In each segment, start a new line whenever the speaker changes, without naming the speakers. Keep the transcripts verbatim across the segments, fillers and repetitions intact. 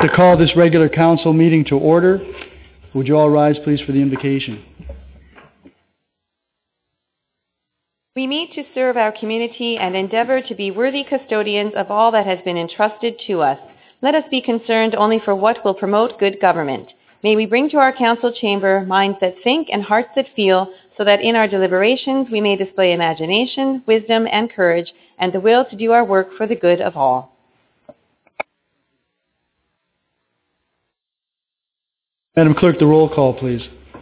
to call this regular council meeting to order. Would you all rise, please, for the invocation?
We meet to serve our community and endeavor to be worthy custodians of all that has been entrusted to us. Let us be concerned only for what will promote good government. May we bring to our council chamber minds that think and hearts that feel, so that in our deliberations we may display imagination, wisdom, and courage, and the will to do our work for the good of all.
Madam Clerk, the roll call, please.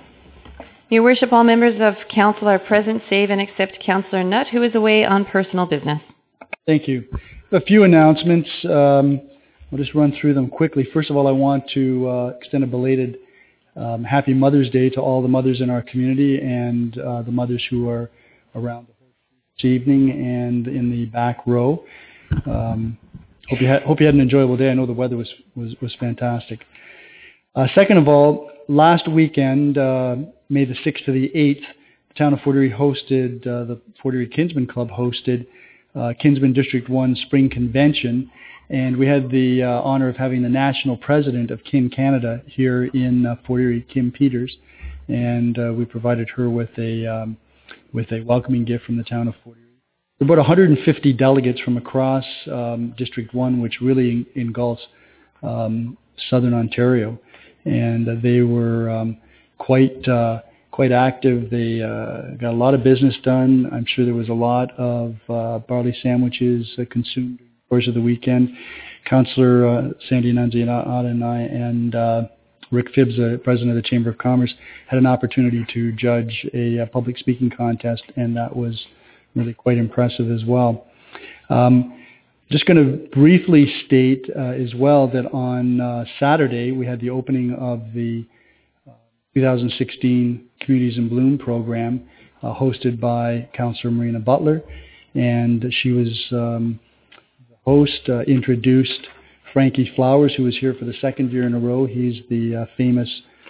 Your Worship, all members of council are present, save and except Councillor Nutt, who is away on personal business.
Thank you. A few announcements. Um, I'll just run through them quickly. First of all, I want to uh, extend a belated um, Happy Mother's Day to all the mothers in our community and uh, the mothers who are around this evening and in the back row. Um, hope you had hope you had an enjoyable day. I know the weather was was, was fantastic. Uh, second of all, last weekend, uh, May the sixth to the eighth, the town of Fort Erie hosted, uh, the Fort Erie Kinsman Club hosted uh, Kinsman District one Spring Convention, and we had the uh, honor of having the national president of Kin Canada here in uh, Fort Erie, Kim Peters, and uh, we provided her with a um, with a welcoming gift from the town of Fort Erie. There were about one hundred fifty delegates from across um, District one, which really engulfs um, southern Ontario, and uh, they were um, quite uh, quite active. They uh, got a lot of business done. I'm sure there was a lot of uh, barley sandwiches uh, consumed during the course of the weekend. Councillor uh, Sandy Annunziata and I and uh, Rick Phibbs, the president of the Chamber of Commerce, had an opportunity to judge a, a public speaking contest, and that was really quite impressive as well. Um, just going to briefly state uh, as well that on uh, Saturday we had the opening of the two thousand sixteen Communities in Bloom program uh, hosted by Councillor Marina Butler, and she was um, the host, uh, introduced Frankie Flowers, who was here for the second year in a row. He's the uh, famous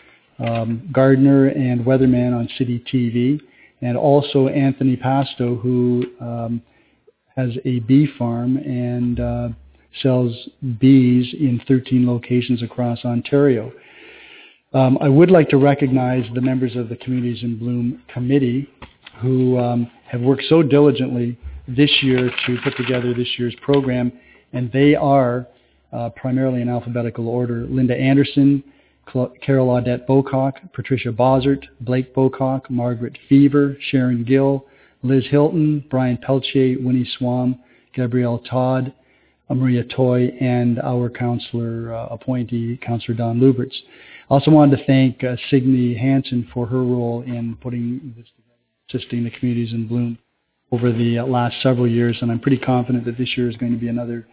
um, gardener and weatherman on City T V, and also Anthony Pasto, who um, has a bee farm and uh, sells bees in thirteen locations across Ontario. Um, I would like to recognize the members of the Communities in Bloom committee who um, have worked so diligently this year to put together this year's program, and they are uh, primarily in alphabetical order: Linda Anderson, Cl- Carol Audette Bocock, Patricia Bossert, Blake Bocock, Margaret Fever, Sharon Gill, Liz Hilton, Brian Peltier, Winnie Swam, Gabrielle Todd, Maria Toy, and our councillor uh, appointee, Councillor Don Luberts. I also wanted to thank uh, Signe Hansen for her role in putting this together, assisting the Communities in Bloom over the uh, last several years, and I'm pretty confident that this year is going to be another.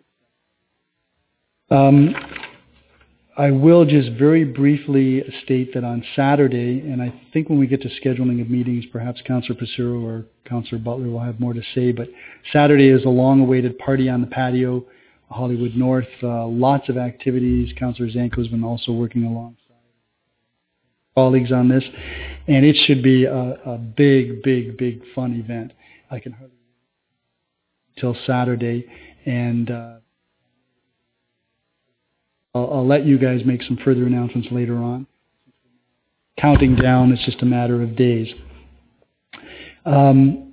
Um, I will just very briefly state that on Saturday, and I think when we get to scheduling of meetings, perhaps Councillor Passero or Councillor Butler will have more to say, but Saturday is a long-awaited party on the patio, Hollywood North. Uh, lots of activities. Councillor Zanko has been also working alongside colleagues on this, and it should be a, a big, big, big fun event. I can hardly wait until Saturday, and uh, I'll, I'll let you guys make some further announcements later on. Counting down, it's just a matter of days. Um,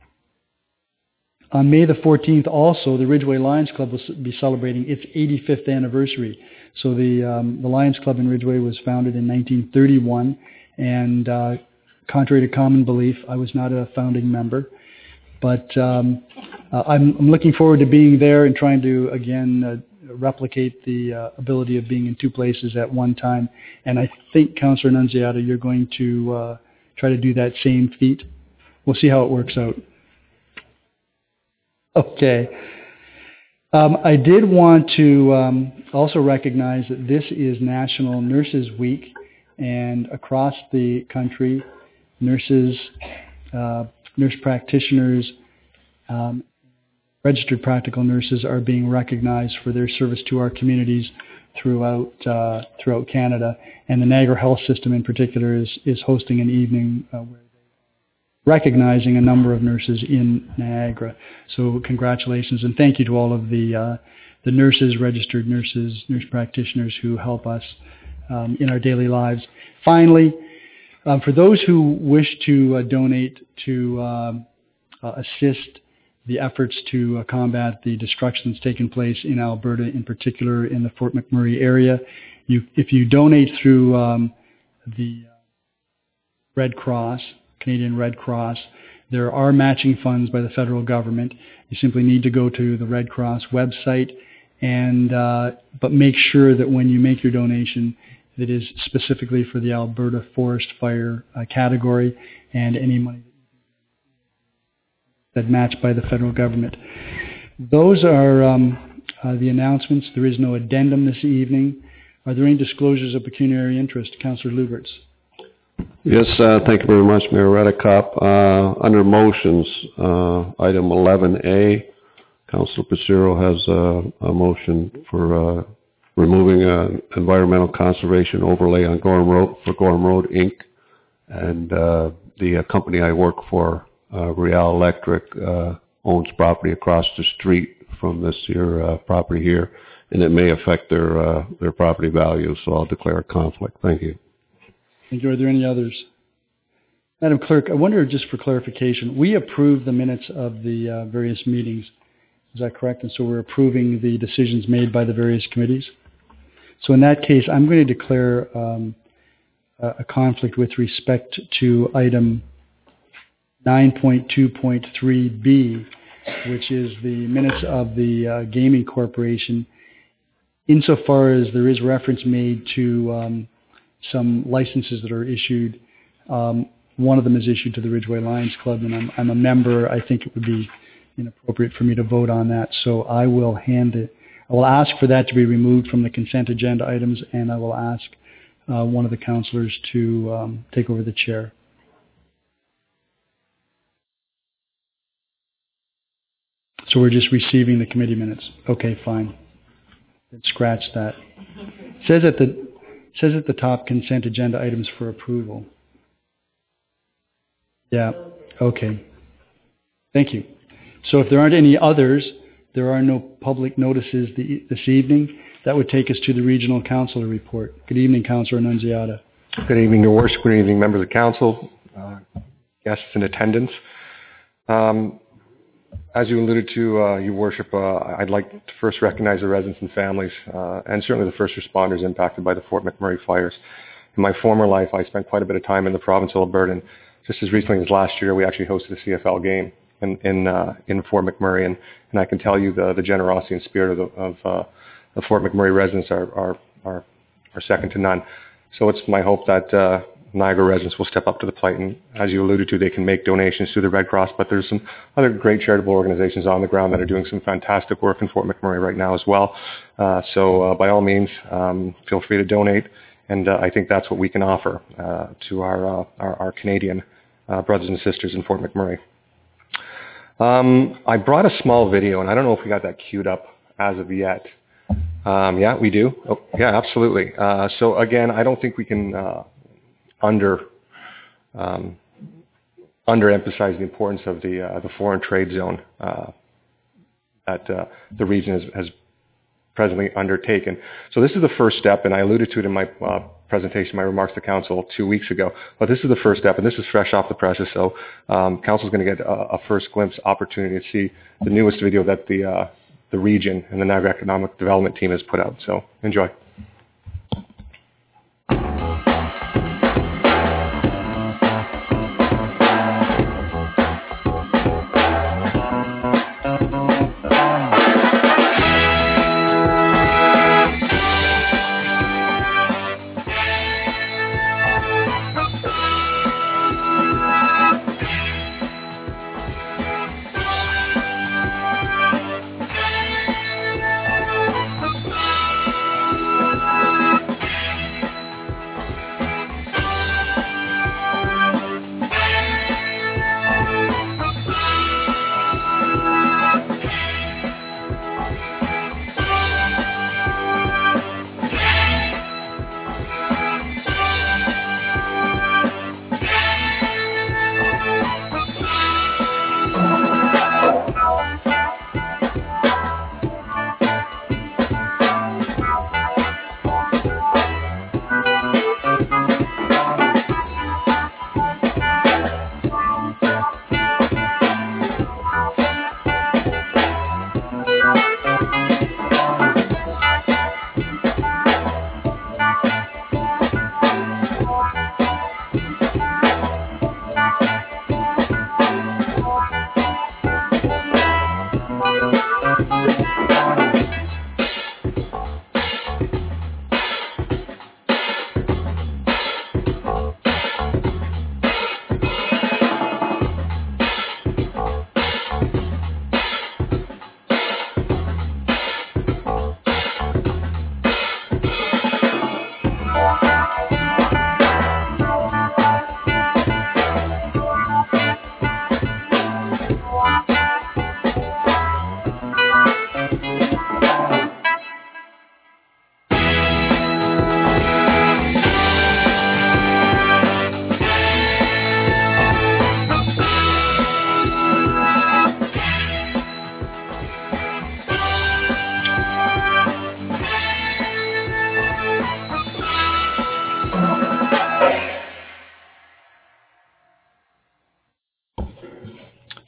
On May the fourteenth, also, the Ridgeway Lions Club will be celebrating its eighty-fifth anniversary. So the, um, the Lions Club in Ridgeway was founded in nineteen thirty-one, and uh, contrary to common belief, I was not a founding member. But um, uh, I'm, I'm looking forward to being there and trying to, again, uh, replicate the uh, ability of being in two places at one time. And I think, Councillor Annunziata, you're going to uh, try to do that same feat. We'll see how it works out. Okay. Um, I did want to um, also recognize that this is National Nurses Week, and across the country, nurses, uh, nurse practitioners, um, registered practical nurses are being recognized for their service to our communities throughout uh, throughout Canada, and the Niagara Health System in particular is is hosting an evening uh, where recognizing a number of nurses in Niagara. So congratulations and thank you to all of the uh, the nurses, registered nurses, nurse practitioners who help us um, in our daily lives. Finally, um, for those who wish to uh, donate to um, uh, assist the efforts to uh, combat the destruction that's taken place in Alberta, in particular in the Fort McMurray area, you, if you donate through um, the Red Cross, Canadian Red Cross, there are matching funds by the federal government. You simply need to go to the Red Cross website, and uh, but make sure that when you make your donation, that is specifically for the Alberta Forest Fire uh, category, and any money that matched by the federal government. Those are um, uh, the announcements. There is no addendum this evening. Are there any disclosures of pecuniary interest? Councillor Luberts.
Yes, uh, thank you very much, Mayor Redekop. Uh, under motions, uh, item eleven A, Councillor Passero has uh, a motion for uh, removing an environmental conservation overlay on Gorham Road for Gorham Road, Incorporated, and uh, the uh, company I work for, uh, Real Electric, uh, owns property across the street from this here uh, property here, and it may affect their uh, their property value. So I'll declare a conflict. Thank you.
Thank you. Are there any others? Madam Clerk, I wonder, just for clarification, we approved the minutes of the uh, various meetings. Is that correct? And so we're approving the decisions made by the various committees? So in that case, I'm going to declare um, a, a conflict with respect to item nine point two point three B, which is the minutes of the uh, Gaming Corporation, insofar as there is reference made to um, some licenses that are issued. Um, one of them is issued to the Ridgeway Lions Club, and I'm, I'm a member. I think it would be inappropriate for me to vote on that, so I will hand it. I will ask for that to be removed from the consent agenda items, and I will ask uh, one of the councillors to um, take over the chair. So we're just receiving the committee minutes. Okay, fine. Let's scratch that. It says at the It says at the top, consent agenda items for approval. Yeah, okay. Thank you. So if there aren't any others, there are no public notices the, this evening. That would take us to the Regional Councillor report. Good evening, Councillor Annunziata.
Good evening, Your Worship. Good evening, members of council, uh, guests in attendance. Um, As you alluded to, uh, Your Worship, uh, I'd like to first recognize the residents and families, uh, and certainly the first responders impacted by the Fort McMurray fires. In my former life, I spent quite a bit of time in the province of Alberta, and just as recently as last year, we actually hosted a C F L game in in, uh, in Fort McMurray, and, and I can tell you the, the generosity and spirit of the, of, uh, the Fort McMurray residents are, are, are, are second to none. So it's my hope that uh, Niagara residents will step up to the plate, and as you alluded to, they can make donations to the Red Cross, but there's some other great charitable organizations on the ground that are doing some fantastic work in Fort McMurray right now as well. Uh, so uh, by all means, um, feel free to donate, and uh, I think that's what we can offer uh, to our, uh, our, our Canadian uh, brothers and sisters in Fort McMurray. Um, I brought a small video, and I don't know if we got that queued up as of yet. Um, yeah, we do. Oh, yeah, absolutely. Uh, so again, I don't think we can uh, under um, underemphasize the importance of the uh, the foreign trade zone uh, that uh, the region has, has presently undertaken. So this is the first step, and I alluded to it in my uh, presentation, my remarks to council two weeks ago. But this is the first step, and this is fresh off the presses. So um, council is going to get a, a first glimpse opportunity to see the newest video that the uh, the region and the Niagara Economic Development team has put out. So enjoy.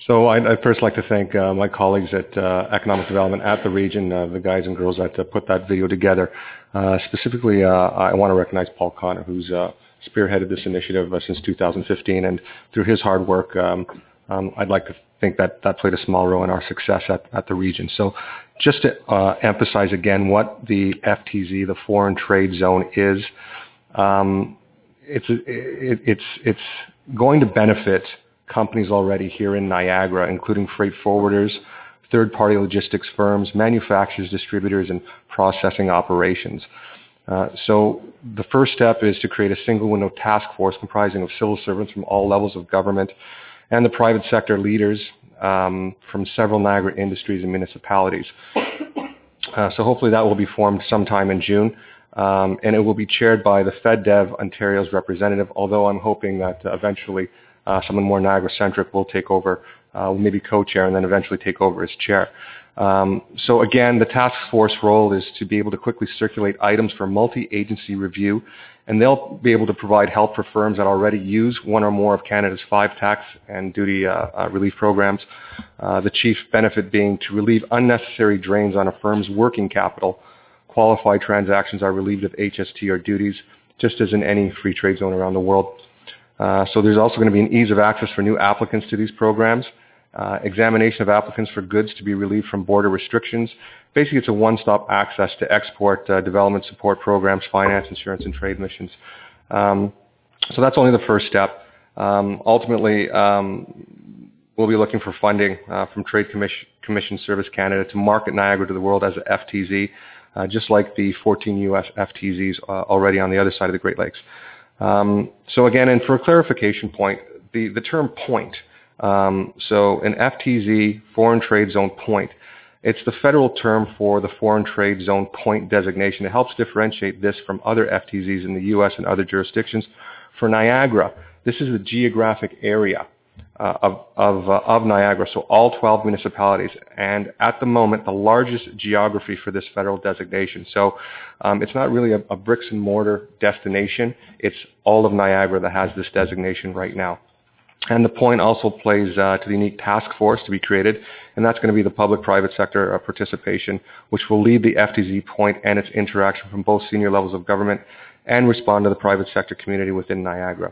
So I'd, I'd first like to thank uh, my colleagues at uh, Economic Development at the region, uh, the guys and girls that uh, put that video together. Uh, specifically, uh, I want to recognize Paul Connor, who's uh, spearheaded this initiative uh, since two thousand fifteen, and through his hard work, um, um, I'd like to think that that played a small role in our success at, at the region. So just to uh, emphasize again what the F T Z, the Foreign Trade Zone, is, um, it's, it, it's, it's going to benefit companies already here in Niagara, including freight forwarders, third-party logistics firms, manufacturers, distributors, and processing operations. Uh, so the first step is to create a single window task force comprising of civil servants from all levels of government and the private sector leaders um, from several Niagara industries and municipalities. Uh, so hopefully that will be formed sometime in June, um, and it will be chaired by the FedDev Ontario's representative, although I'm hoping that uh, eventually uh, someone more Niagara-centric will take over, uh, maybe co-chair and then eventually take over as chair. Um, so again, the task force role is to be able to quickly circulate items for multi-agency review, and they'll be able to provide help for firms that already use one or more of Canada's five tax and duty uh, uh, relief programs. Uh, the chief benefit being to relieve unnecessary drains on a firm's working capital. Qualified transactions are relieved of H S T or duties, just as in any free trade zone around the world. Uh, so there's also going to be an ease of access for new applicants to these programs. Uh, examination of applicants for goods to be relieved from border restrictions. Basically, it's a one-stop access to export uh, development support programs, finance, insurance, and trade missions. Um, so that's only the first step. Um, ultimately, um, we'll be looking for funding uh, from Trade Commission, Commission Service Canada to market Niagara to the world as a F T Z, uh, just like the fourteen U S F T Zs uh, already on the other side of the Great Lakes. Um, so again, and for a clarification point, the, the term point, Um, so an F T Z, Foreign Trade Zone point, it's the federal term for the Foreign Trade Zone point designation. It helps differentiate this from other F T Zs in the U S and other jurisdictions. For Niagara, this is the geographic area uh, of, of, uh, of Niagara, so all twelve municipalities, and at the moment, the largest geography for this federal designation. So um, it's not really a, a bricks and mortar destination. It's all of Niagara that has this designation right now. And the point also plays uh, to the unique task force to be created, and that's going to be the public-private sector uh, participation, which will lead the F T Z point and its interaction from both senior levels of government and respond to the private sector community within Niagara.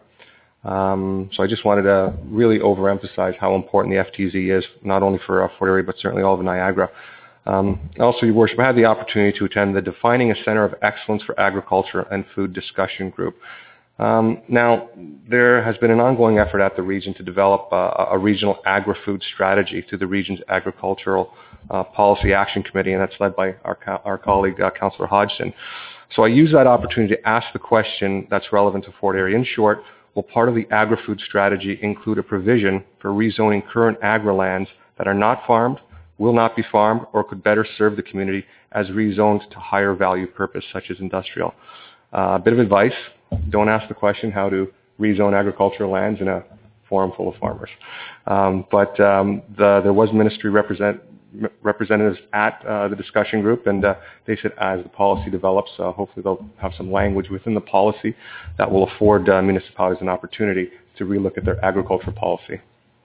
Um, so I just wanted to really overemphasize how important the F T Z is, not only for uh, Fort Erie, but certainly all of Niagara. Um, also, Your Worship, I had the opportunity to attend the Defining a Center of Excellence for Agriculture and Food discussion group. Um, now, there has been an ongoing effort at the region to develop uh, a regional agri-food strategy through the region's Agricultural uh, Policy Action Committee, and that's led by our, co- our colleague, uh, Councillor Hodgson. So I use that opportunity to ask the question that's relevant to Fort Erie. In short, will part of the agri-food strategy include a provision for rezoning current agri-lands that are not farmed, will not be farmed, or could better serve the community as rezoned to higher value purpose, such as industrial? Uh, a bit of advice. Don't ask the question how to rezone agricultural lands in a forum full of farmers. Um, but um, the, there was ministry represent, representatives at uh, the discussion group, and uh, they said as the policy develops, uh, hopefully they'll have some language within the policy that will afford uh, municipalities an opportunity to relook at their agriculture policy.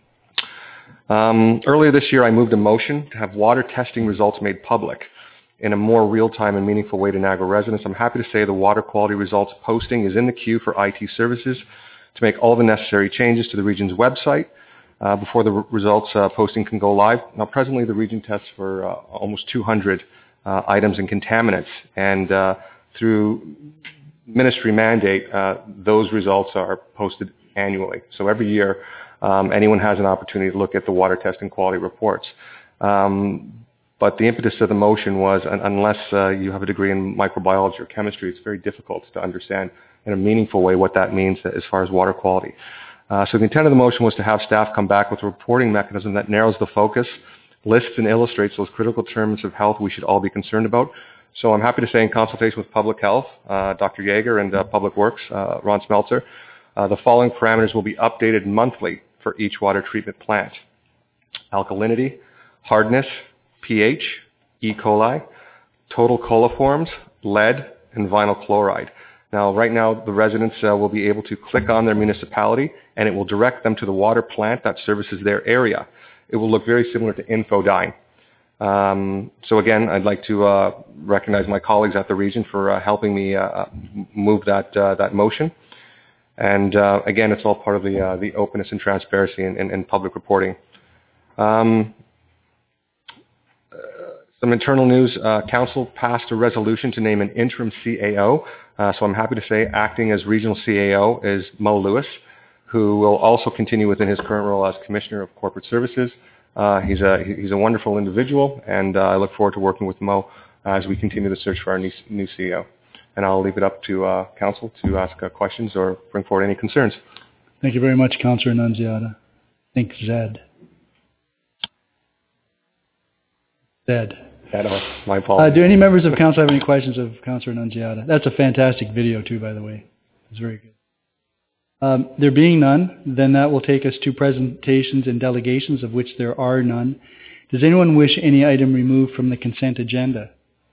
Um, earlier this year, I moved a motion to have water testing results made public in a more real-time and meaningful way to Niagara residents. I'm happy to say the water quality results posting is in the queue for I T services to make all the necessary changes to the region's website uh, before the r- results uh, posting can go live. Now, presently, the region tests for uh, almost two hundred uh, items and contaminants, and uh, through ministry mandate, uh, those results are posted annually. So every year, um, anyone has an opportunity to look at the water testing quality reports. Um, But the impetus of the motion was, un- unless uh, you have a degree in microbiology or chemistry, it's very difficult to understand in a meaningful way what that means as far as water quality. Uh, so the intent of the motion was to have staff come back with a reporting mechanism that narrows the focus, lists and illustrates those critical terms of health we should all be concerned about. So I'm happy to say, in consultation with Public Health, uh, Doctor Yeager, and uh, Public Works, uh, Ron Smeltzer, uh, the following parameters will be updated monthly for each water treatment plant: alkalinity, hardness, pH, E. coli, total coliforms, lead, and vinyl chloride. Now, right now, the residents uh, will be able to click on their municipality, and it will direct them to the water plant that services their area. it will look very similar to Infodine. Um, so again, I'd like to uh, recognize my colleagues at the region for uh, helping me uh, move that uh, that motion. And uh, again, it's all part of the uh, the openness and transparency in, in, in public reporting. Um, uh, some internal news: uh, Council passed a resolution to name an interim C A O. Uh, so I'm happy to say, acting as regional C A O is Mo Lewis, who will also continue within his current role as Commissioner of Corporate Services. Uh, he's a he's a wonderful individual, and uh, I look forward to working with Mo as we continue the search for our new, new C E O. And I'll leave it up to uh, Council to ask uh, questions or bring forward any concerns.
Thank you very much, Councillor Annunziata. I think Zed. Zed.
Zed, oh, my apologies.
Uh, do any members of Council have any questions of Councillor Annunziata? That's a fantastic video, too, by the way. It's very good. Um, there being none, then that will take us to presentations and delegations, of which there are none. Does anyone wish any item removed from the consent agenda?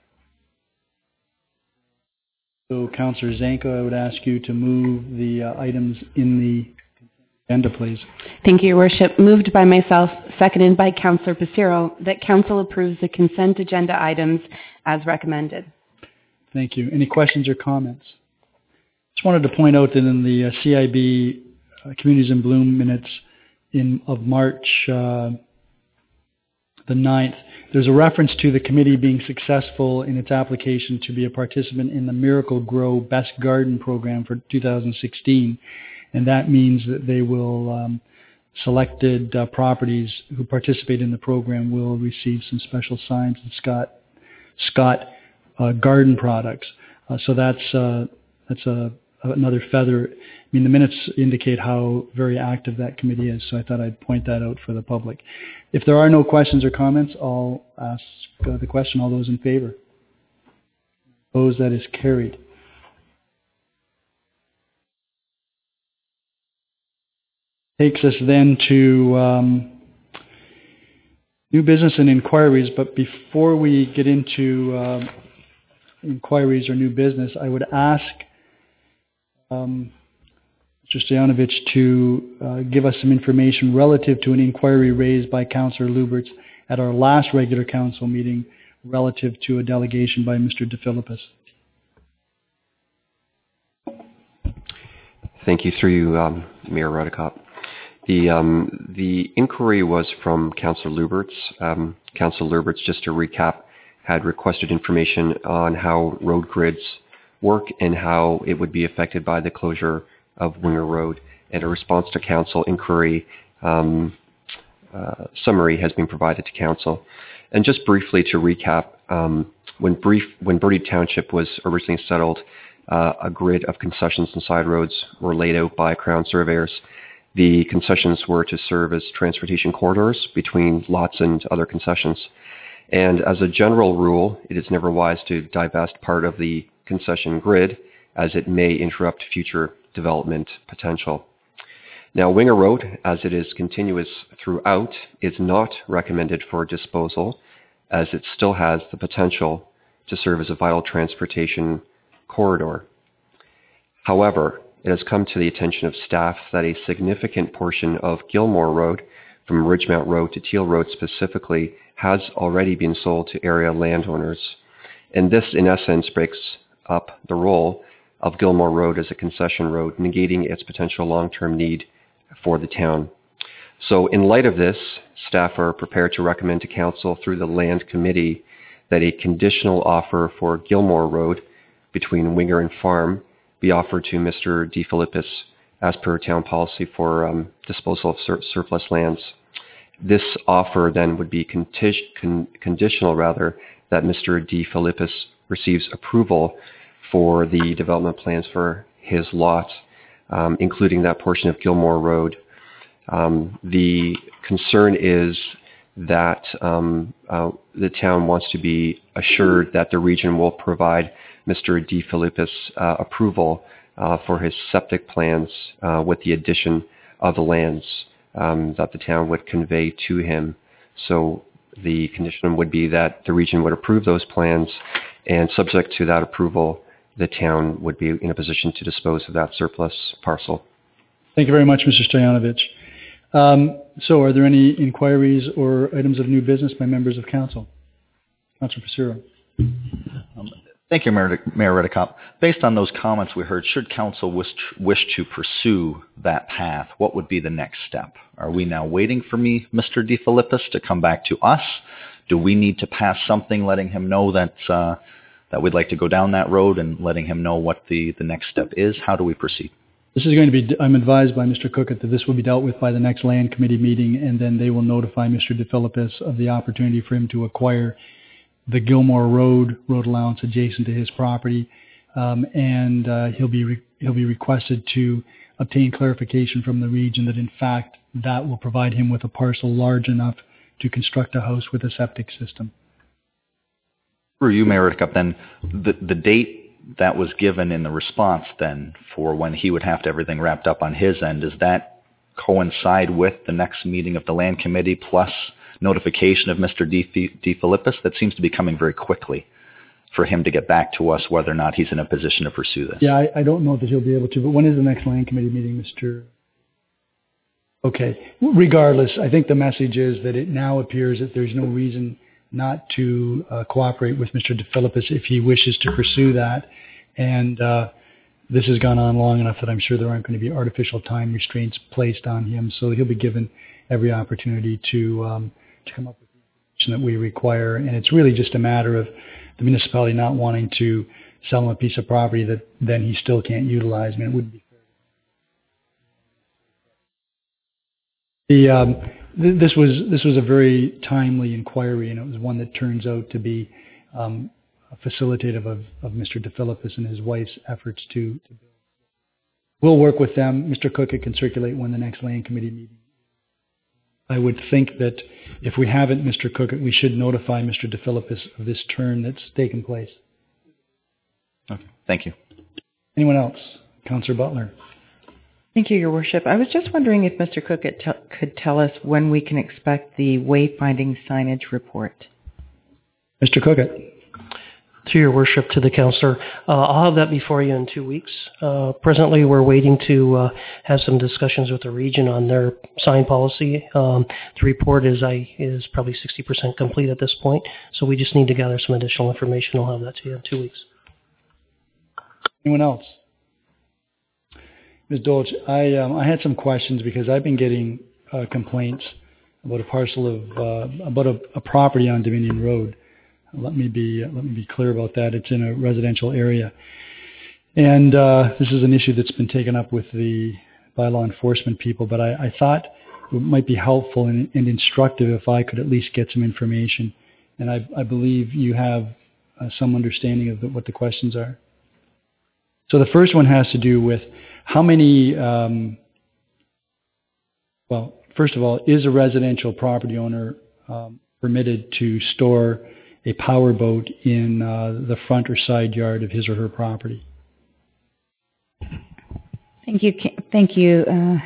So, Councillor Zanko, I would ask you to move the uh, items in the agenda, please.
Thank you, Your Worship. Moved by myself, seconded by Councillor Passero, that Council approves the consent agenda items as recommended.
Thank you. Any questions or comments? Just wanted to point out that in the uh, C I B uh, Communities in Bloom minutes in of March uh, the ninth, there's a reference to the committee being successful in its application to be a participant in the Miracle Grow Best Garden program for two thousand sixteen. And that means that they will, um, selected uh, properties who participate in the program will receive some special signs and Scott, Scott uh, garden products. Uh, so that's, uh, that's a, another feather. I mean, the minutes indicate how very active that committee is, so I thought I'd point that out for the public. If there are no questions or comments, I'll ask uh, the question. All those in favor? Opposed? That is carried. Takes us then to um, new business and inquiries, but before we get into uh, inquiries or new business, I would ask Um, Mister Stoyanovich to uh, give us some information relative to an inquiry raised by Councillor Luberts at our last regular council meeting relative to a delegation by Mister DeFilippis.
Thank you, through you, um, Mayor Redekop. The, um, the inquiry was from Councillor Luberts. Um, Councillor Luberts, just to recap, had requested information on how road grids work and how it would be affected by the closure of Winger Road. And a response to council inquiry um, uh, summary has been provided to council. And just briefly to recap, um, when brief when Bertie Township was originally settled, uh, a grid of concessions and side roads were laid out by Crown surveyors. The concessions were to serve as transportation corridors between lots and other concessions. And as a general rule, it is never wise to divest part of the concession grid, as it may interrupt future development potential. Now, Winger Road, as it is continuous throughout, is not recommended for disposal, as it still has the potential to serve as a vital transportation corridor. However, it has come to the attention of staff that a significant portion of Gilmore Road, from Ridgemount Road to Teal Road specifically, has already been sold to area landowners. And this, in essence, breaks up the role of Gilmore Road as a concession road, negating its potential long-term need for the town. So in light of this, staff are prepared to recommend to council through the Land Committee that a conditional offer for Gilmore Road between Winger and Farm be offered to Mister DeFilippis as per town policy for um, disposal of sur- surplus lands. This offer then would be conti- con- conditional rather that Mister DeFilippis receives approval for the development plans for his lot, um, including that portion of Gilmore Road. Um, the concern is that um, uh, the town wants to be assured that the region will provide Mister DeFilippis uh, approval uh, for his septic plans uh, with the addition of the lands um, that the town would convey to him. So the condition would be that the region would approve those plans, and subject to that approval, the town would be in a position to dispose of that surplus parcel.
Thank you very much, Mister Stoyanovich. Um, so are there any inquiries or items of new business by members of council? Councilor Passero.
Um, thank you, Mayor, Mayor Redekop. Based on those comments we heard, should council wish, wish to pursue that path, what would be the next step? Are we now waiting for me, Mister DeFilippis, to come back to us? Do we need to pass something letting him know that uh, that we'd like to go down that road and letting him know what the, the next step is? How do we proceed?
This is going to be, I'm advised by Mister Cookett that this will be dealt with by the next land committee meeting, and then they will notify Mister DeFilippis of the opportunity for him to acquire the Gilmore Road road allowance adjacent to his property, um, and uh, he'll be re- he'll be requested to obtain clarification from the region that in fact that will provide him with a parcel large enough to construct a house with a septic system.
For you, Mayor Redekop, then the the date that was given in the response then for when he would have to everything wrapped up on his end, does that coincide with the next meeting of the land committee plus notification of Mister DeFilippis? That seems to be coming very quickly for him to get back to us whether or not he's in a position to pursue this.
Yeah, I, I don't know that he'll be able to, but when is the next land committee meeting, Mister Okay. Regardless, I think the message is that it now appears that there's no reason not to uh, cooperate with Mister DeFilippis if he wishes to pursue that. And uh, this has gone on long enough that I'm sure there aren't going to be artificial time restraints placed on him. So he'll be given every opportunity to um, to come up with the information that we require. And it's really just a matter of the municipality not wanting to sell him a piece of property that then he still can't utilize. I mean, it wouldn't be fair. The um, th- this was this was a very timely inquiry, and it was one that turns out to be um, facilitative of, of Mister DeFilippis and his wife's efforts to, to build. We'll work with them. Mister Cookett can circulate when the next land committee meeting. I would think that if we haven't, Mister Cookett, we should notify Mister DeFilippis of this turn that's taken place.
Okay, thank you.
Anyone else? Councillor Butler.
Thank you, Your Worship. I was just wondering if Mister Cookett t- could tell us when we can expect the wayfinding signage report.
Mister Cookett.
To Your Worship, to the Councillor. Uh, I'll have that before you in two weeks. Uh, presently, we're waiting to uh, have some discussions with the region on their sign policy. Um, the report is I is probably sixty percent complete at this point, so we just need to gather some additional information. I'll have that to you in two weeks.
Anyone else? Miz Dolch, I um, I had some questions because I've been getting uh, complaints about a parcel of uh, about a, a property on Dominion Road. Let me be let me be clear about that. It's in a residential area, and uh, this is an issue that's been taken up with the bylaw enforcement people. But I, I thought it might be helpful and, and instructive if I could at least get some information. And I, I believe you have uh, some understanding of the, what the questions are. So the first one has to do with how many. Um, well, first of all, is a residential property owner um, permitted to store a power boat in uh, the front or side yard of his or her property?
Thank you. Thank you. Uh,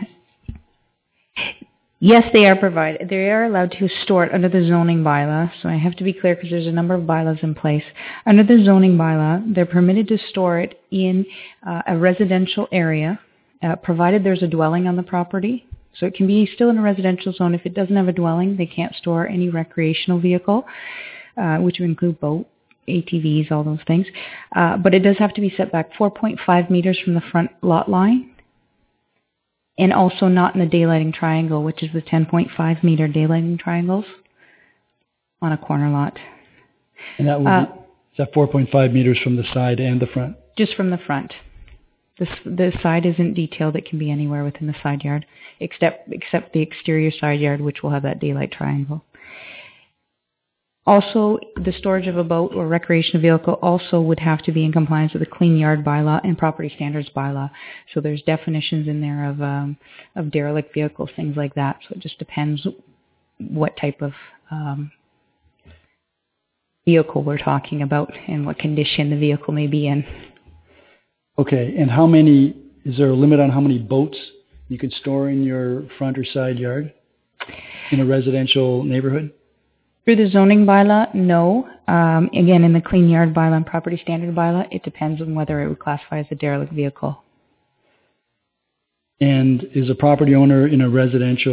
yes, they are provided. They are allowed to store it under the zoning bylaw. So I have to be clear because there's a number of bylaws in place. Under the zoning bylaw, they're permitted to store it in uh, a residential area, uh, provided there's a dwelling on the property. So it can be still in a residential zone. If it doesn't have a dwelling, they can't store any recreational vehicle. Uh, which would include boat, A T Vs, all those things. Uh, but it does have to be set back four point five meters from the front lot line, and also not in the daylighting triangle, which is the ten point five meter daylighting triangles on a corner lot.
And that would
uh,
be, is that four point five meters from the side and the front?
Just from the front. The, the side isn't detailed. It can be anywhere within the side yard, except except the exterior side yard, which will have that daylight triangle. Also, the storage of a boat or recreational vehicle also would have to be in compliance with the Clean Yard Bylaw and Property Standards Bylaw. So there's definitions in there of um, of derelict vehicles, things like that. So it just depends what type of um, vehicle we're talking about and what condition the vehicle may be in.
Okay, and how many, is there a limit on how many boats you could store in your front or side yard in a residential neighborhood?
Through the zoning bylaw, no. Um, again, in the Clean Yard Bylaw and Property Standard Bylaw, it depends on whether it would classify as a derelict vehicle.
And is a property owner in a residential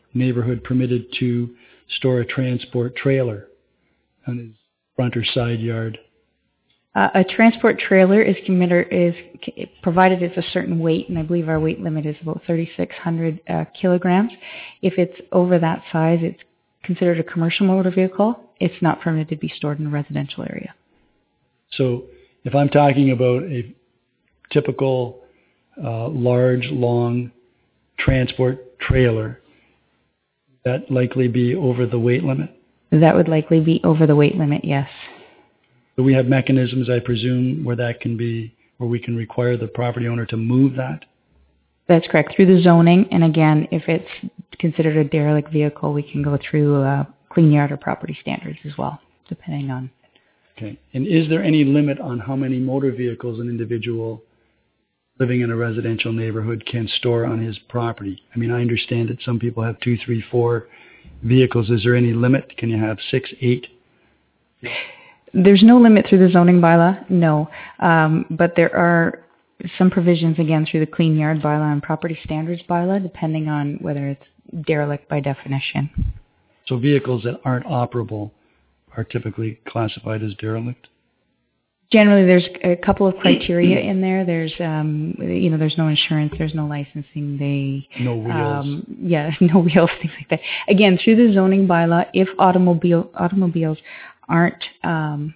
neighborhood permitted to store a transport trailer on his front or side yard?
Uh, a transport trailer is committed, is provided it's a certain weight, and I believe our weight limit is about thirty-six hundred uh, kilograms. If it's over that size, it's considered a commercial motor vehicle. It's not permitted to be stored in a residential area.
So if I'm talking about a typical uh, large, long transport trailer, that likely be over the weight limit?
That would likely be over the weight limit, yes.
So we have mechanisms, I presume, where that can be, where we can require the property owner to move that?
That's correct, through the zoning. And again, if it's considered a derelict vehicle, we can go through uh, clean yard or property standards as well, depending on.
Okay. And is there any limit on how many motor vehicles an individual living in a residential neighborhood can store on his property? I mean, I understand that some people have two, three, four vehicles. Is there any limit? Can you have six, eight?
There's no limit through the zoning bylaw, no. Um, but there are some provisions, again, through the Clean Yard bylaw and Property Standards bylaw, depending on whether it's derelict by definition.
So vehicles that aren't operable are typically classified as derelict?
Generally, there's a couple of criteria in there. There's, um, you know, there's no insurance, there's no licensing. They
no wheels.
Um, yeah, no wheels, things like that. Again, through the zoning bylaw, if automobile automobiles aren't um,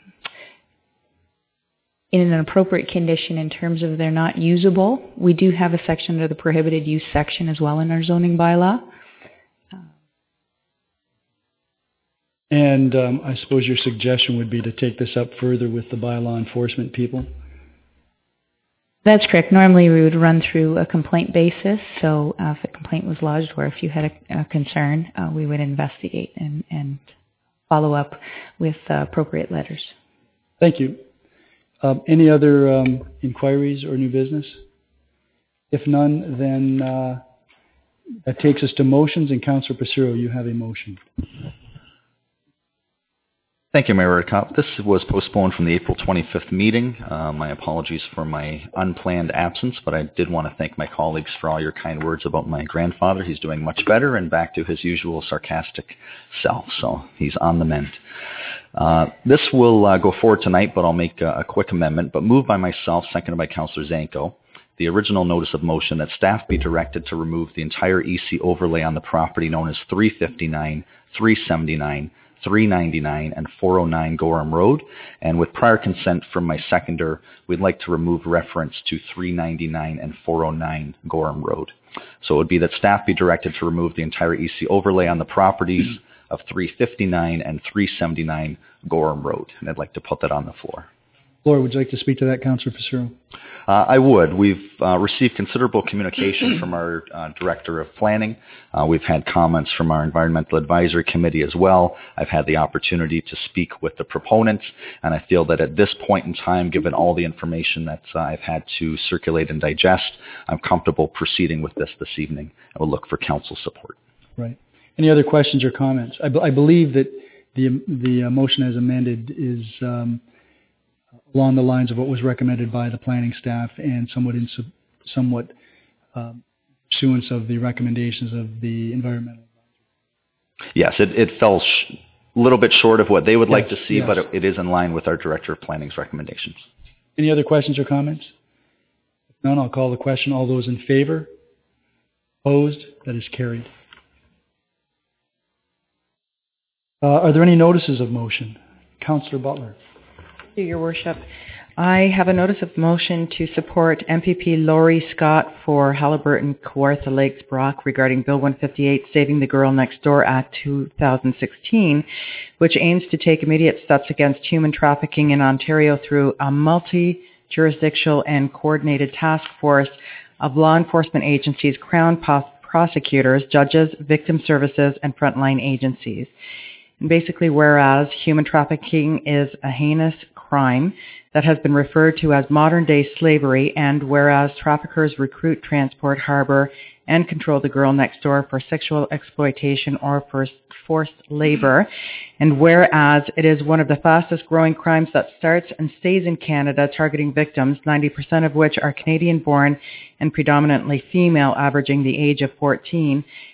in an appropriate condition in terms of they're not usable, we do have a section under the prohibited use section as well in our zoning bylaw.
And um, I suppose your suggestion would be to take this up further with the bylaw enforcement people?
That's correct. Normally we would run through a complaint basis. So uh, if a complaint was lodged or if you had a, a concern, uh, we would investigate and, and follow up with uh, appropriate letters.
Thank you. Um, any other um, inquiries or new business? If none, then uh, that takes us to motions. And Councillor Passero, you have a motion.
Thank you, Mayor Redekop. This was postponed from the April twenty-fifth meeting. Uh, my apologies for my unplanned absence, but I did want to thank my colleagues for all your kind words about my grandfather. He's doing much better and back to his usual sarcastic self, so he's on the mend. Uh, this will uh, go forward tonight, but I'll make a, a quick amendment, but moved by myself, seconded by Councillor Zanko. The original notice of motion that staff be directed to remove the entire E C overlay on the property known as three fifty-nine, three seventy-nine, three ninety-nine and four oh nine Gorham Road, and with prior consent from my seconder, we'd like to remove reference to three ninety-nine and four oh nine Gorham Road. So it would be that staff be directed to remove the entire E C overlay on the properties of three fifty-nine and three seventy-nine Gorham Road, and I'd like to put that on the floor.
Laura, would you like to speak to that, Councillor Passero?
Uh, I would. We've uh, received considerable communication from our uh, Director of Planning. Uh, we've had comments from our Environmental Advisory Committee as well. I've had the opportunity to speak with the proponents, and I feel that at this point in time, given all the information that uh, I've had to circulate and digest, I'm comfortable proceeding with this this evening. I will look for council support.
Right. Any other questions or comments? I, b- I believe that the the uh, motion as amended is um, along the lines of what was recommended by the planning staff and somewhat in sub, somewhat um, pursuance of the recommendations of the environmental.
Yes, it, it fell sh- a little bit short of what they would yes, like to see,
yes.
but it, it is in line with our Director of Planning's recommendations.
Any other questions or comments? If none, I'll call the question. All those in favor? Opposed? That is carried. Uh, are there any notices of motion? Councillor Butler.
Thank you, Your Worship. I have a notice of motion to support M P P Laurie Scott for Halliburton, Kawartha Lakes, Brock regarding Bill one fifty-eight, Saving the Girl Next Door Act two thousand sixteen, which aims to take immediate steps against human trafficking in Ontario through a multi-jurisdictional and coordinated task force of law enforcement agencies, Crown pos- prosecutors, judges, victim services, and frontline agencies. And basically, whereas human trafficking is a heinous crime that has been referred to as modern-day slavery, and whereas traffickers recruit, transport, harbor, and control the girl next door for sexual exploitation or for forced labor, and whereas it is one of the fastest-growing crimes that starts and stays in Canada, targeting victims, ninety percent of which are Canadian-born and predominantly female, averaging the age of fourteen,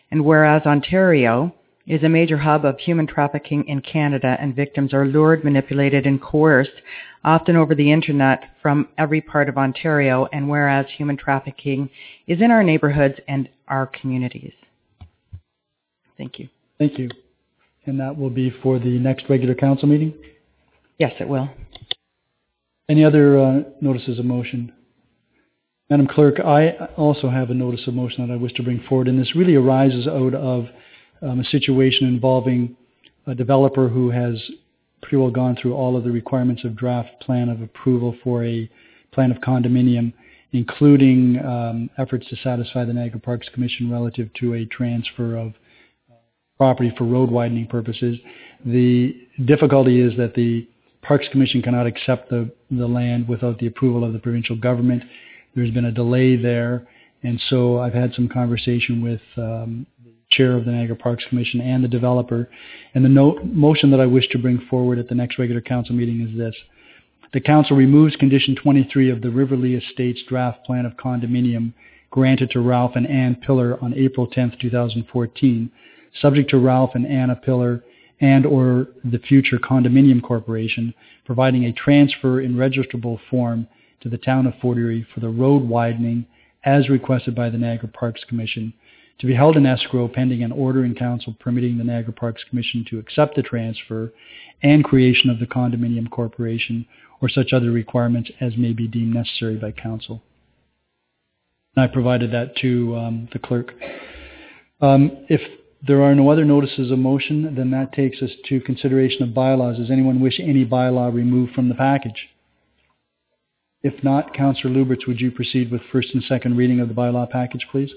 And whereas Ontario is a major hub of human trafficking in Canada and victims are lured, manipulated, and coerced, often over the internet from every part of Ontario, and whereas human trafficking is in our neighborhoods and our communities. Thank you.
Thank you. And that will be for the next regular council meeting?
Yes, it will.
Any other uh, notices of motion? Madam Clerk, I also have a notice of motion that I wish to bring forward, and this really arises out of um, a situation involving a developer who has pretty well gone through all of the requirements of draft plan of approval for a plan of condominium, including um, efforts to satisfy the Niagara Parks Commission relative to a transfer of property for road widening purposes. The difficulty is that the Parks Commission cannot accept the, the land without the approval of the provincial government. There's been a delay there, and so I've had some conversation with um, the chair of the Niagara Parks Commission and the developer, and the no- motion that I wish to bring forward at the next regular council meeting is this. The council removes condition twenty-three of the Riverlea Estates draft plan of condominium granted to Ralph and Ann Pillar on April tenth, twenty fourteen, subject to Ralph and Anna Pillar and or the future condominium corporation providing a transfer in registrable form to the town of Fort Erie for the road widening as requested by the Niagara Parks Commission, to be held in escrow pending an order in council permitting the Niagara Parks Commission to accept the transfer and creation of the condominium corporation or such other requirements as may be deemed necessary by council. And I provided that to um, the clerk. Um, if there are no other notices of motion, then that takes us to consideration of bylaws. Does anyone wish any bylaw removed from the package? If not, Councillor Lubberts, would you proceed with first and second reading of the bylaw package, please?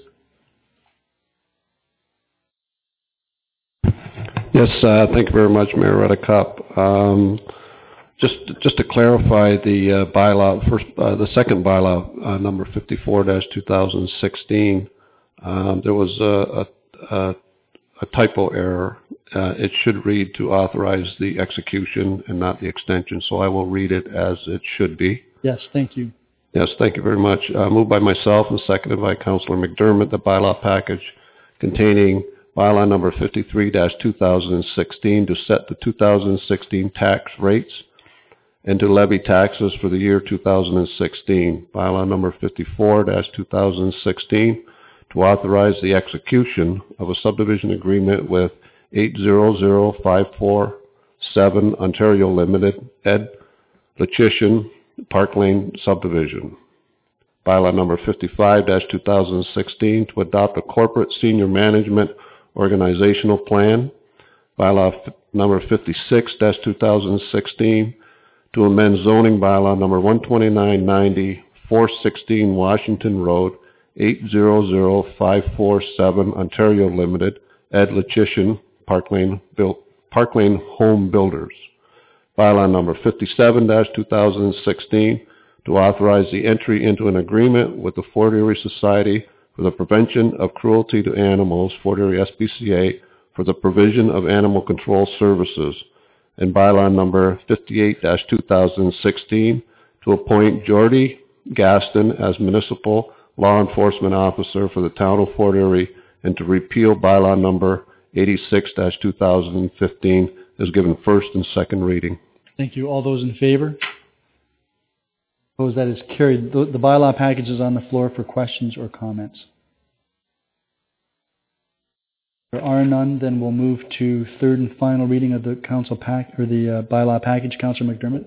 Yes, uh, thank you very much, Mayor Redekop. Um, just, just to clarify the uh, bylaw, first, uh, the second bylaw, uh, number fifty-four dash two thousand sixteen, um, there was a, a, a typo error. Uh, it should read to authorize the execution and not the extension, so I will read it as it should be.
Yes, thank you.
Yes, thank you very much. Uh, moved by myself and seconded by Councillor McDermott, the bylaw package containing bylaw number fifty-three dash two thousand sixteen to set the two thousand sixteen tax rates and to levy taxes for the year two thousand sixteen. Bylaw number fifty-four dash two thousand sixteen to authorize the execution of a subdivision agreement with eight zero zero five four seven Ontario Limited, Ed Lachician, Park Lane Subdivision. Bylaw number fifty-five dash two thousand sixteen to adopt a corporate senior management organizational plan. Bylaw f- number fifty-six dash two thousand sixteen to amend zoning bylaw number one twenty-nine ninety, four sixteen Washington Road, eight zero zero five four seven Ontario Limited, Ed Lachician, Park Lane, Build, Park Lane Home Builders. Bylaw number fifty-seven dash two thousand sixteen to authorize the entry into an agreement with the Fort Erie Society for the Prevention of Cruelty to Animals, Fort Erie S P C A, for the provision of animal control services. And bylaw number fifty-eight dash two thousand sixteen to appoint Jordy Gaston as municipal law enforcement officer for the town of Fort Erie and to repeal bylaw number eighty-six dash two thousand fifteen is given first and second reading.
Thank you. All those in favor? Opposed? That is carried. The, the bylaw package is on the floor for questions or comments. If there are none, then we'll move to third and final reading of the council pack or the uh, bylaw package. Councillor McDermott.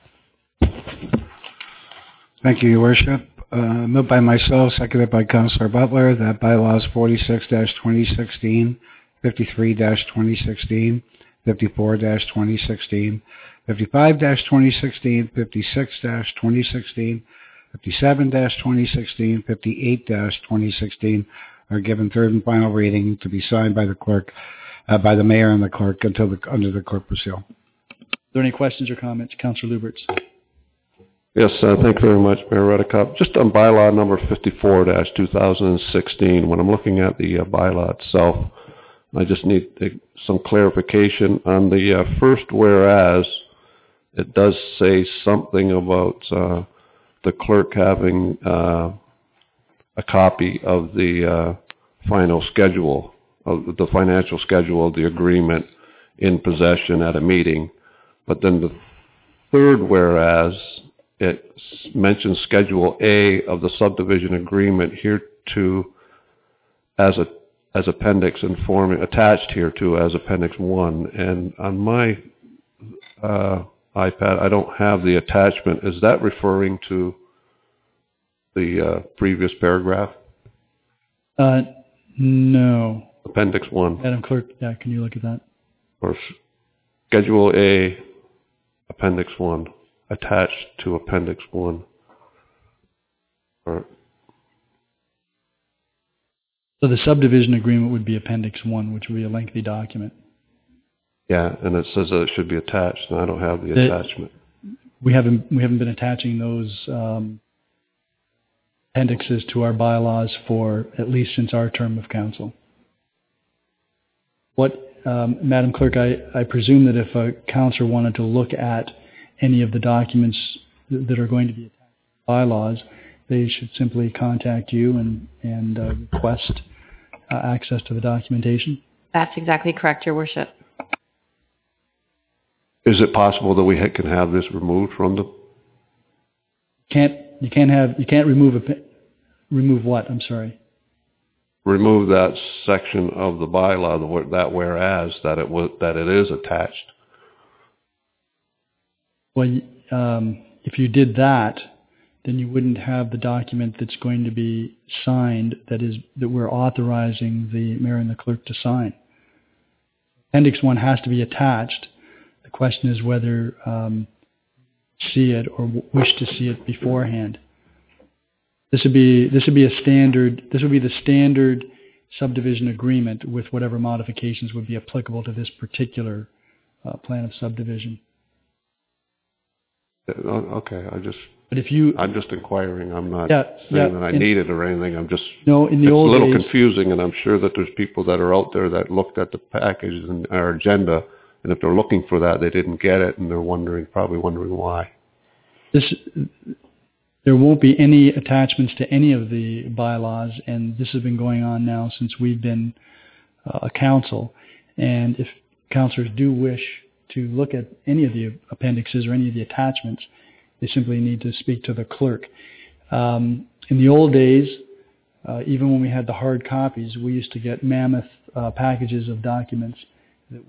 Thank you, Your Worship. Uh, moved by myself, seconded by Councillor Butler, that bylaws forty-six dash twenty sixteen, fifty-three dash twenty sixteen, fifty-four dash twenty sixteen, fifty-five dash twenty sixteen, fifty-six dash twenty sixteen, fifty-seven dash twenty sixteen, fifty-eight dash twenty sixteen are given third and final reading to be signed by the clerk, uh, by the mayor and the clerk until the, under the corporate seal.
Are there any questions or comments? Councillor Lubberts.
Yes, uh, thank you very much, Mayor Redekop. Just on bylaw number fifty-four dash two thousand sixteen, when I'm looking at the uh, bylaw itself, I just need uh, some clarification on the uh, first whereas. It does say something about uh, the clerk having uh, a copy of the uh, final schedule of the financial schedule of the agreement in possession at a meeting. But then the third whereas, it mentions Schedule A of the subdivision agreement hereto as a as appendix informing attached hereto as appendix one. And on my uh, iPad, I don't have the attachment. Is that referring to the uh, previous paragraph?
Uh, no.
Appendix one.
Madam Clerk, yeah, can you look at that?
Or Schedule A, Appendix one, attached to Appendix one. Or,
so the subdivision agreement would be Appendix one, which would be a lengthy document.
yeah, and it says that it should be attached, and I don't have the,
The-
attachment.
We haven't we haven't been attaching those um, appendixes to our bylaws for at least since our term of council. What, um, Madam Clerk, I, I presume that if a councillor wanted to look at any of the documents th- that are going to be attached to bylaws, they should simply contact you and, and uh, request uh, access to the documentation.
That's exactly correct, Your Worship.
Is it possible that we ha- can have this removed from the,
Can't you can't have you can't remove a pa- remove what? I'm sorry.
remove that section of the bylaw, the, wh- that whereas, that it was, that it is attached?
Well, y- um, if you did that, then you wouldn't have the document that's going to be signed. That is that we're authorizing the mayor and the clerk to sign. Appendix one has to be attached. The question is whether um, see it or w- wish to see it beforehand. This would be this would be a standard. This would be the standard subdivision agreement with whatever modifications would be applicable to this particular uh, plan of subdivision.
Uh, Okay, I just,
But if you
I'm just inquiring. I'm not
Yeah,
saying
yeah,
that I
in-
need it or anything. I'm just,
no in the
it's a
old
little
days,
confusing, and I'm sure that there's people that are out there that looked at the package and our agenda, and if they're looking for that, they didn't get it, and they're wondering, probably wondering why.
this there won't be any attachments to any of the bylaws, and this has been going on now since we've been uh, a council. And if councillors do wish to look at any of the appendixes or any of the attachments, they simply need to speak to the clerk. Um, in the old days, uh, even when we had the hard copies, we used to get mammoth uh, packages of documents that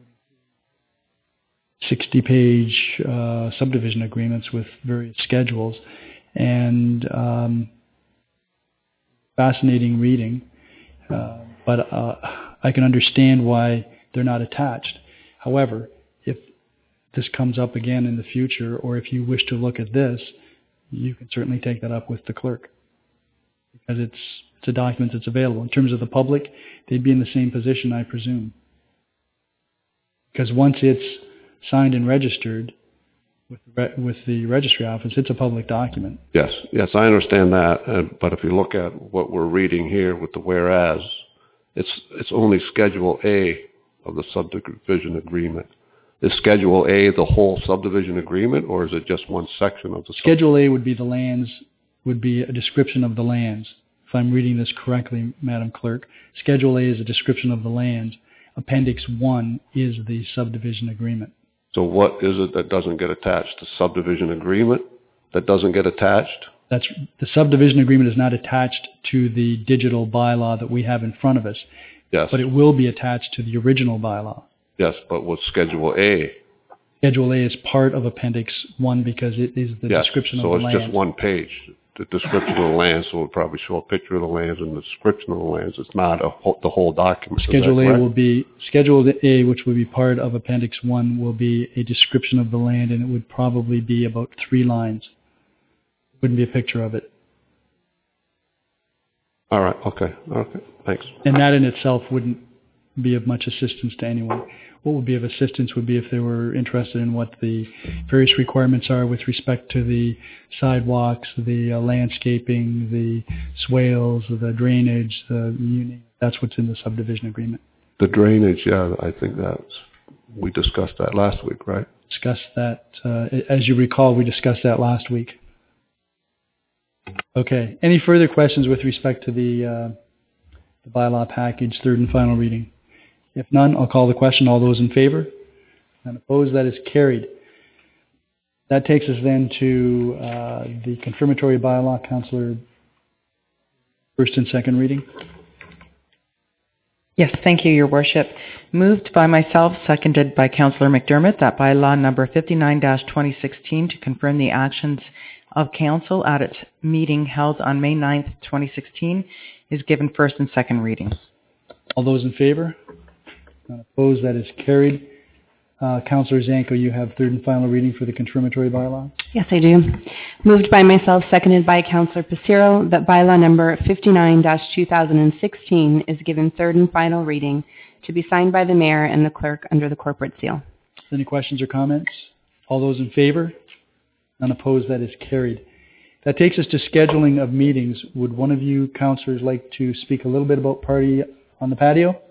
sixty-page uh, subdivision agreements with various schedules, and um, fascinating reading. Uh, but uh, I can understand why they're not attached. However, if this comes up again in the future, or if you wish to look at this, you can certainly take that up with the clerk, because it's it's a document that's available. In terms of the public, they'd be in the same position, I presume, because once it's signed and registered with the, re- with the registry office, it's a public document.
Yes, yes, I understand that, uh, but if you look at what we're reading here with the whereas, it's it's only Schedule A of the subdivision agreement. Is Schedule A the whole subdivision agreement, or is it just one section of the sub-
Schedule A would be the lands, would be a description of the lands. If I'm reading this correctly, Madam Clerk, Schedule A is a description of the lands. Appendix one is the subdivision agreement.
So what is it that doesn't get attached? The subdivision agreement that doesn't get attached?
That's the subdivision agreement is not attached to the digital bylaw that we have in front of us,
Yes,
but it will be attached to the original bylaw.
yes, but with Schedule A,
Schedule A is part of Appendix one because it is the
yes,
description
so
of the
it's
land.
just one page, the description of the land, so it'll probably show a picture of the lands and the description of the lands. It's not a whole, the whole document. Is that
Schedule A
correct?
will be Schedule A, which will be part of Appendix one, will be a description of the land, and it would probably be about three lines. It wouldn't be a picture of it,
All right, okay, okay, thanks.
and that in itself wouldn't be of much assistance to anyone. What would be of assistance would be if they were interested in what the various requirements are with respect to the sidewalks, the uh, landscaping, the swales, the drainage, the you name it. That's what's in the subdivision agreement.
The drainage, yeah, I think that's, we discussed that last week, right?
Discussed that, uh, as you recall, we discussed that last week. Okay. Any further questions with respect to the, uh, the bylaw package, third and final reading? If none, I'll call the question. All those in favor? None opposed? That is carried. That takes us then to uh, the confirmatory bylaw. Councillor, first and second reading.
Yes, thank you, Your Worship. Moved by myself, seconded by Councillor McDermott, that bylaw number fifty-nine dash twenty sixteen to confirm the actions of Council at its meeting held on May ninth, twenty sixteen is given first and second reading.
All those in favor? None opposed? That is carried. Uh, Councillor Zanko, you have third and final reading for the confirmatory bylaw.
Yes, I do. Moved by myself, seconded by Councillor Passero, that bylaw number fifty-nine dash two thousand sixteen is given third and final reading to be signed by the Mayor and the Clerk under the corporate seal.
Any questions or comments? All those in favor? None opposed? That is carried. That takes us to scheduling of meetings. Would one of you councillors like to speak a little bit about Party on the Patio?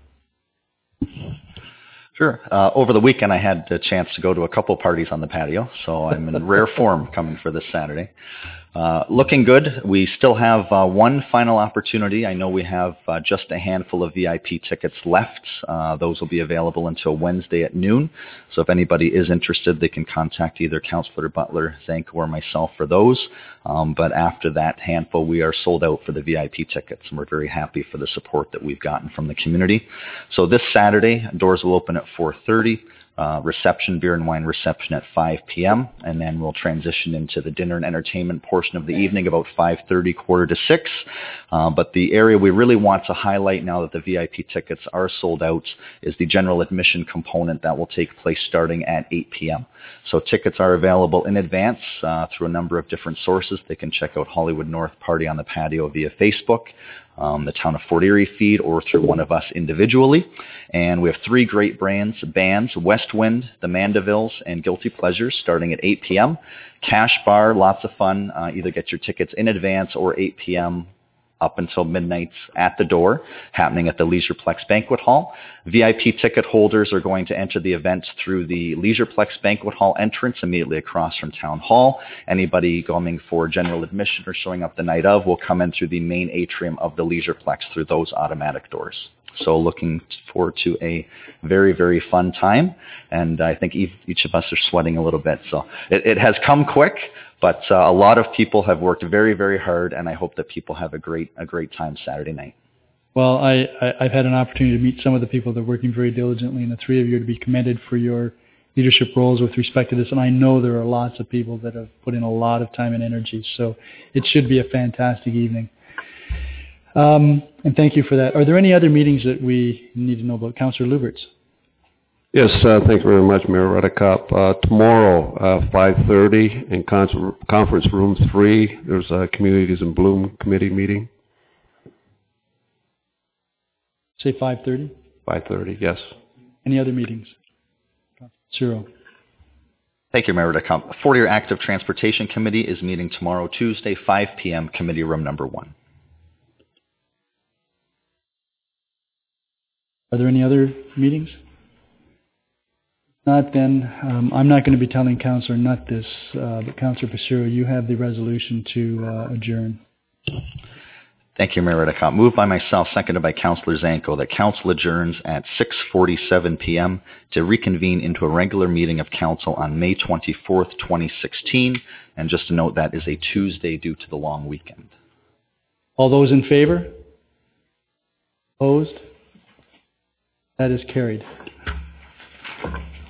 Sure. Uh, over the weekend, I had the chance to go to a couple parties on the patio, so I'm in rare form coming for this Saturday. Uh, looking good. We still have uh, one final opportunity. I know we have uh, just a handful of V I P tickets left. Uh, those will be available until Wednesday at noon. So if anybody is interested, they can contact either Councillor Butler, Zanko, or myself for those. Um, but after that handful, we are sold out for the V I P tickets, and we're very happy for the support that we've gotten from the community. So this Saturday, doors will open at four thirty. Uh, reception, beer and wine reception at five p.m. and then we'll transition into the dinner and entertainment portion of the evening about five thirty, quarter to six. Uh, but the area we really want to highlight now that the V I P tickets are sold out is the general admission component that will take place starting at eight p.m. So tickets are available in advance uh, through a number of different sources. They can check out Hollywood North Party on the Patio via Facebook, Um, the Town of Fort Erie feed, or through one of us individually. And we have three great brands, bands, Westwind, the Mandevilles, and Guilty Pleasures, starting at eight p.m. Cash bar, lots of fun. Uh, either get your tickets in advance or eight p.m. up until midnight at the door, happening at the Leisureplex Banquet Hall. V I P ticket holders are going to enter the event through the Leisureplex Banquet Hall entrance immediately across from Town Hall. Anybody going for general admission or showing up the night of will come in through the main atrium of the Leisureplex through those automatic doors. So looking forward to a very, very fun time. And I think each of us are sweating a little bit. So it, it has come quick, but uh, a lot of people have worked very, very hard, and I hope that people have a great, a great time Saturday night.
Well, I, I, I've had an opportunity to meet some of the people that are working very diligently, and the three of you are to be commended for your leadership roles with respect to this. And I know there are lots of people that have put in a lot of time and energy, so it should be a fantastic evening. Um, and thank you for that. Are there any other meetings that we need to know about? Councillor Luberts.
Yes, uh, thank you very much, Mayor Redekop. Uh, tomorrow, uh, five thirty in con- conference room three, there's a Communities in Bloom committee meeting.
Say five thirty?
five thirty, yes.
Any other meetings? Zero.
Thank you, Mayor Redekop. Fort Erie Active Transportation Committee is meeting tomorrow, Tuesday, five p.m., committee room number one.
Are there any other meetings? Not then, um, I'm not going to be telling Councillor Nutt this, uh, but Councillor Passero, you have the resolution to uh, adjourn.
Thank you, Mayor Redekop. Moved by myself, seconded by Councillor Zanko, that Council adjourns at six forty-seven p.m. to reconvene into a regular meeting of Council on May twenty-fourth, twenty sixteen. And just to note, that is a Tuesday due to the long weekend.
All those in favor? Opposed? That is carried.